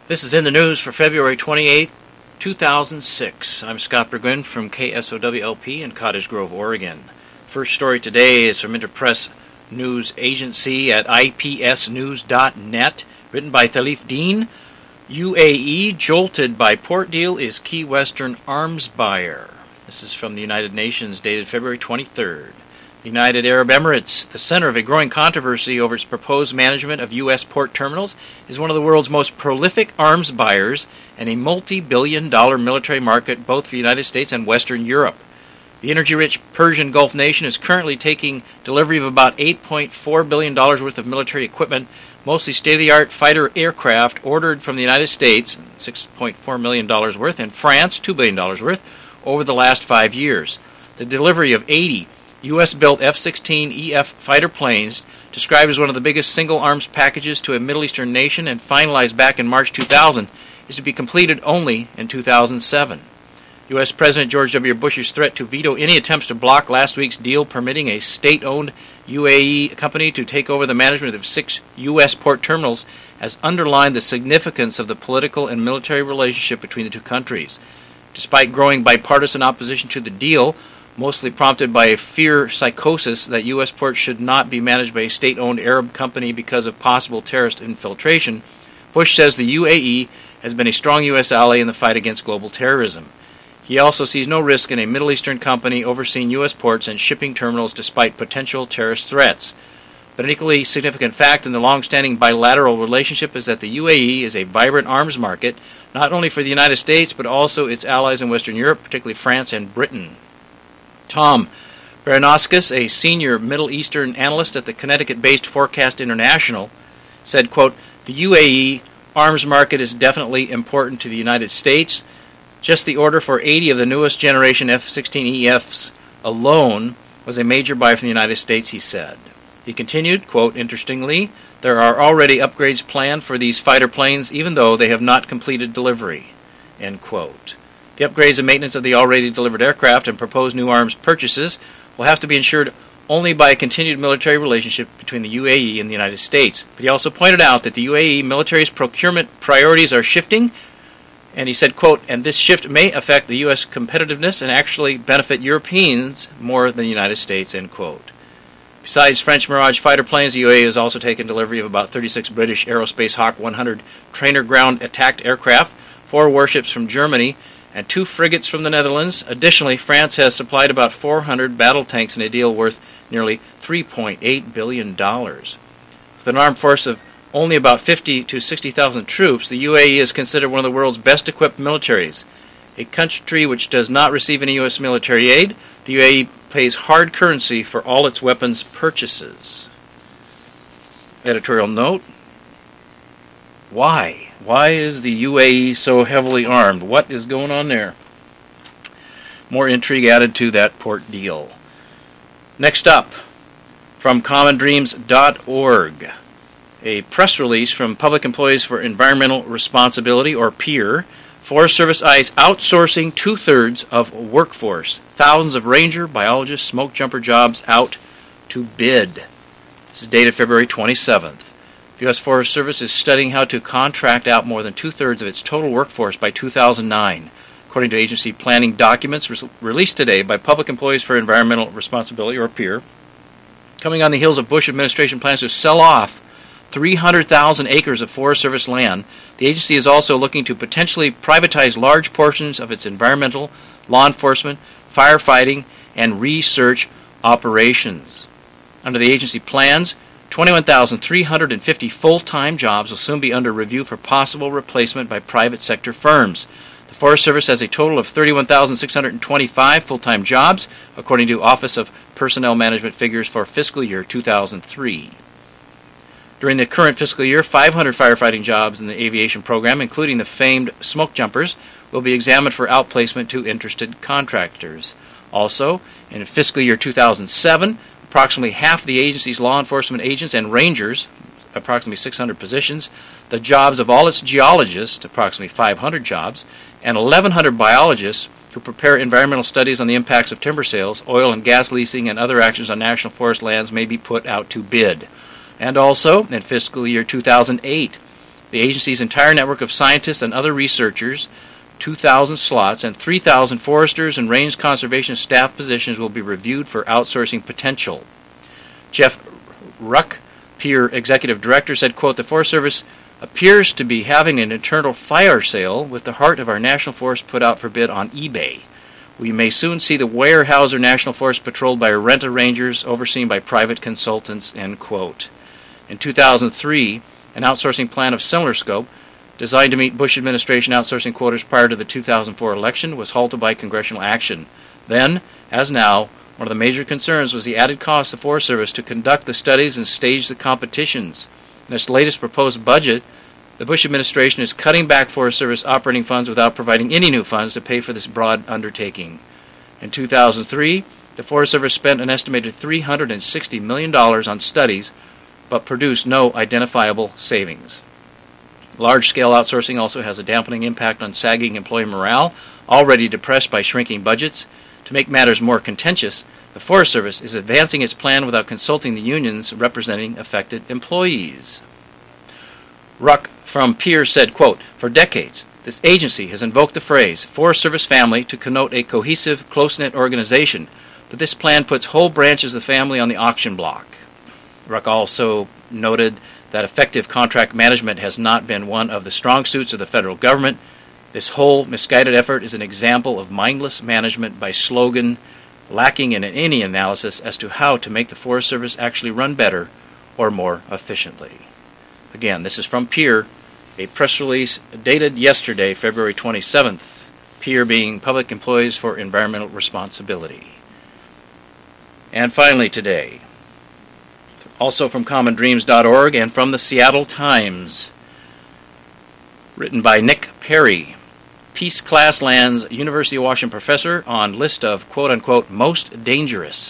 This is in the news for February 28, 2006. I'm Scott Burgwin from KSOWLP in Cottage Grove, Oregon. First story today is from Interpress News Agency at ipsnews.net, written by Thalif Dean. UAE jolted by port deal is key Western arms buyer. This is from the United Nations, dated February 23rd. The United Arab Emirates, the center of a growing controversy over its proposed management of U.S. port terminals, is one of the world's most prolific arms buyers and a multi-billion-dollar military market both for the United States and Western Europe. The energy-rich Persian Gulf nation is currently taking delivery of about $8.4 billion worth of military equipment, mostly state-of-the-art fighter aircraft ordered from the United States, $6.4 million worth, and France, $2 billion worth, over the last 5 years. The delivery of 80 U.S.-built F-16EF fighter planes, described as one of the biggest single-arms packages to a Middle Eastern nation and finalized back in March 2000, is to be completed only in 2007. U.S. President George W. Bush's threat to veto any attempts to block last week's deal permitting a state-owned UAE company to take over the management of 6 U.S. port terminals has underlined the significance of the political and military relationship between the two countries. Despite growing bipartisan opposition to the deal, mostly prompted by a fear psychosis that U.S. ports should not be managed by a state-owned Arab company because of possible terrorist infiltration, Bush says the UAE has been a strong U.S. ally in the fight against global terrorism. He also sees no risk in a Middle Eastern company overseeing U.S. ports and shipping terminals despite potential terrorist threats. But an equally significant fact in the long-standing bilateral relationship is that the UAE is a vibrant arms market, not only for the United States, but also its allies in Western Europe, particularly France and Britain. Tom Baranauskas, a senior Middle Eastern analyst at the Connecticut-based Forecast International, said, quote, "The UAE arms market is definitely important to the United States. Just the order for 80 of the newest generation F-16EFs alone was a major buy from the United States," he said. He continued, quote, "Interestingly, there are already upgrades planned for these fighter planes even though they have not completed delivery," end quote. The upgrades and maintenance of the already delivered aircraft and proposed new arms purchases will have to be ensured only by a continued military relationship between the UAE and the United States. But he also pointed out that the UAE military's procurement priorities are shifting, and he said, quote, "And this shift may affect the U.S. competitiveness and actually benefit Europeans more than the United States," end quote. Besides French Mirage fighter planes, the UAE has also taken delivery of about 36 British Aerospace Hawk 100 trainer ground attacked aircraft, 4 warships from Germany, and 2 frigates from the Netherlands. Additionally, France has supplied about 400 battle tanks in a deal worth nearly $3.8 billion. With an armed force of only about 50 to 60,000 troops, the UAE is considered one of the world's best-equipped militaries. A country which does not receive any U.S. military aid, the UAE pays hard currency for all its weapons purchases. Editorial note: why? Why is the UAE so heavily armed? What is going on there? More intrigue added to that port deal. Next up, from commondreams.org, a press release from Public Employees for Environmental Responsibility, or PEER. Forest Service eyes outsourcing 2/3 of workforce. Thousands of ranger, biologist, smoke jumper jobs out to bid. This is dated February 27th. The U.S. Forest Service is studying how to contract out more than 2/3 of its total workforce by 2009, according to agency planning documents released today by Public Employees for Environmental Responsibility, or PEER. Coming on the heels of Bush administration plans to sell off 300,000 acres of Forest Service land, the agency is also looking to potentially privatize large portions of its environmental, law enforcement, firefighting, and research operations. Under the agency plans, 21,350 full-time jobs will soon be under review for possible replacement by private sector firms. The Forest Service has a total of 31,625 full-time jobs, according to Office of Personnel Management figures for fiscal year 2003. During the current fiscal year, 500 firefighting jobs in the aviation program, including the famed smoke jumpers, will be examined for outplacement to interested contractors. Also, in fiscal year 2007, approximately half the agency's law enforcement agents and rangers, approximately 600 positions, the jobs of all its geologists, approximately 500 jobs, and 1,100 biologists who prepare environmental studies on the impacts of timber sales, oil and gas leasing, and other actions on national forest lands may be put out to bid. And also, in fiscal year 2008, the agency's entire network of scientists and other researchers, 2,000 slots, and 3,000 foresters and range conservation staff positions will be reviewed for outsourcing potential. Jeff Ruck, Peer Executive Director, said, quote, "The Forest Service appears to be having an internal fire sale with the heart of our national forest put out for bid on eBay. We may soon see the Weyerhaeuser National Forest patrolled by rent-a-rangers overseen by private consultants," end quote. In 2003, an outsourcing plan of similar scope, designed to meet Bush administration outsourcing quotas prior to the 2004 election, was halted by congressional action. Then, as now, one of the major concerns was the added cost of the Forest Service to conduct the studies and stage the competitions. In its latest proposed budget, the Bush administration is cutting back Forest Service operating funds without providing any new funds to pay for this broad undertaking. In 2003, the Forest Service spent an estimated $360 million on studies, but produced no identifiable savings. Large-scale outsourcing also has a dampening impact on sagging employee morale, already depressed by shrinking budgets. To make matters more contentious, the Forest Service is advancing its plan without consulting the unions representing affected employees. Ruck from Peer said, quote, "For decades, this agency has invoked the phrase Forest Service family to connote a cohesive, close-knit organization, but this plan puts whole branches of the family on the auction block." Ruck also noted that effective contract management has not been one of the strong suits of the federal government. This whole misguided effort is an example of mindless management by slogan, lacking in any analysis as to how to make the Forest Service actually run better or more efficiently. Again, this is from Peer, a press release dated yesterday, February 27th, Peer being Public Employees for Environmental Responsibility. And finally today, also from commondreams.org and from the Seattle Times, written by Nick Perry, Peace Class lands University of Washington professor on list of quote-unquote most dangerous.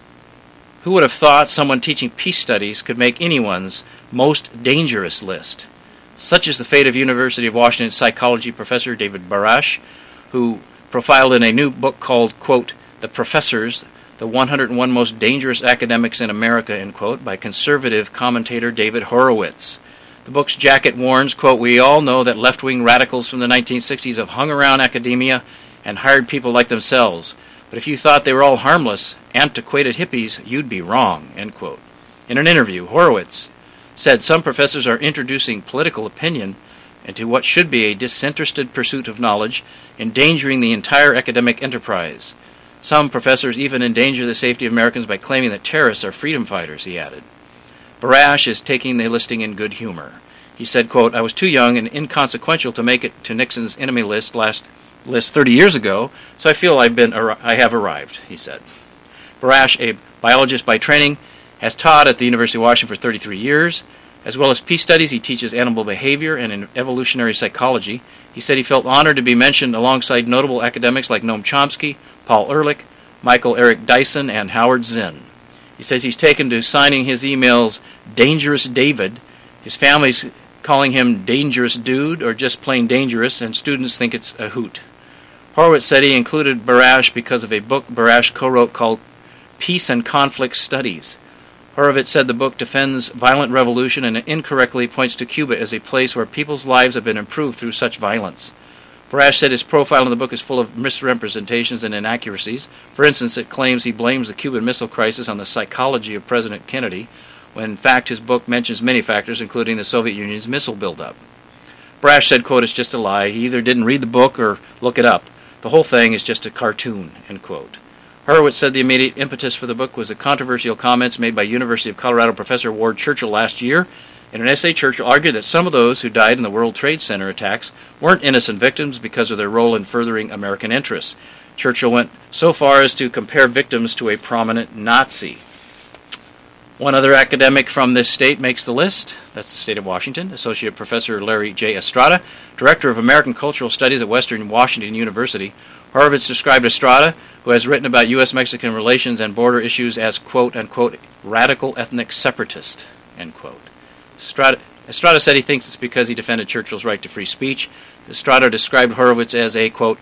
Who would have thought someone teaching peace studies could make anyone's most dangerous list? Such is the fate of University of Washington psychology professor David Barash, who profiled in a new book called, quote, The Professors, the 101 Most Dangerous Academics in America, end quote, by conservative commentator David Horowitz. The book's jacket warns, quote, "We all know that left-wing radicals from the 1960s have hung around academia and hired people like themselves. But if you thought they were all harmless, antiquated hippies, you'd be wrong," end quote. In an interview, Horowitz said some professors are introducing political opinion into what should be a disinterested pursuit of knowledge, endangering the entire academic enterprise. Some professors even endanger the safety of Americans by claiming that terrorists are freedom fighters, he added. Barash is taking the listing in good humor. He said, quote, "I was too young and inconsequential to make it to Nixon's enemy list 30 years ago, so I feel I have arrived," he said. Barash, a biologist by training, has taught at the University of Washington for 33 years. As well as peace studies, he teaches animal behavior and evolutionary psychology. He said he felt honored to be mentioned alongside notable academics like Noam Chomsky, Paul Ehrlich, Michael Eric Dyson, and Howard Zinn. He says he's taken to signing his emails Dangerous David. His family's calling him Dangerous Dude or just plain dangerous, and students think it's a hoot. Horowitz said he included Barash because of a book Barash co-wrote called Peace and Conflict Studies. Horowitz said the book defends violent revolution and incorrectly points to Cuba as a place where people's lives have been improved through such violence. Barash said his profile in the book is full of misrepresentations and inaccuracies. For instance, it claims he blames the Cuban Missile Crisis on the psychology of President Kennedy, when in fact his book mentions many factors, including the Soviet Union's missile buildup. Barash said, quote, "It's just a lie. He either didn't read the book or look it up. The whole thing is just a cartoon," end quote. Horowitz said the immediate impetus for the book was the controversial comments made by University of Colorado professor Ward Churchill last year. In an essay, Churchill argued that some of those who died in the World Trade Center attacks weren't innocent victims because of their role in furthering American interests. Churchill went so far as to compare victims to a prominent Nazi. One other academic from this state makes the list. That's the state of Washington. Associate Professor Larry J. Estrada, Director of American Cultural Studies at Western Washington University. Horowitz described Estrada, who has written about U.S.-Mexican relations and border issues, as, quote-unquote, radical ethnic separatist, end quote. Estrada said he thinks it's because he defended Churchill's right to free speech. Estrada described Horowitz as a, quote,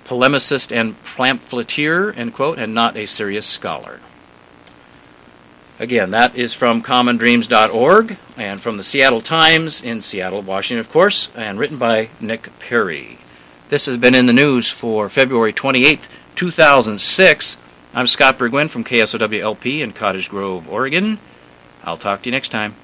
polemicist and pamphleteer, end quote, and not a serious scholar. Again, that is from commondreams.org and from the Seattle Times in Seattle, Washington, of course, and written by Nick Perry. This has been in the news for February 28th, 2006. I'm Scott Burgwin from KSOW-LP in Cottage Grove, Oregon. I'll talk to you next time.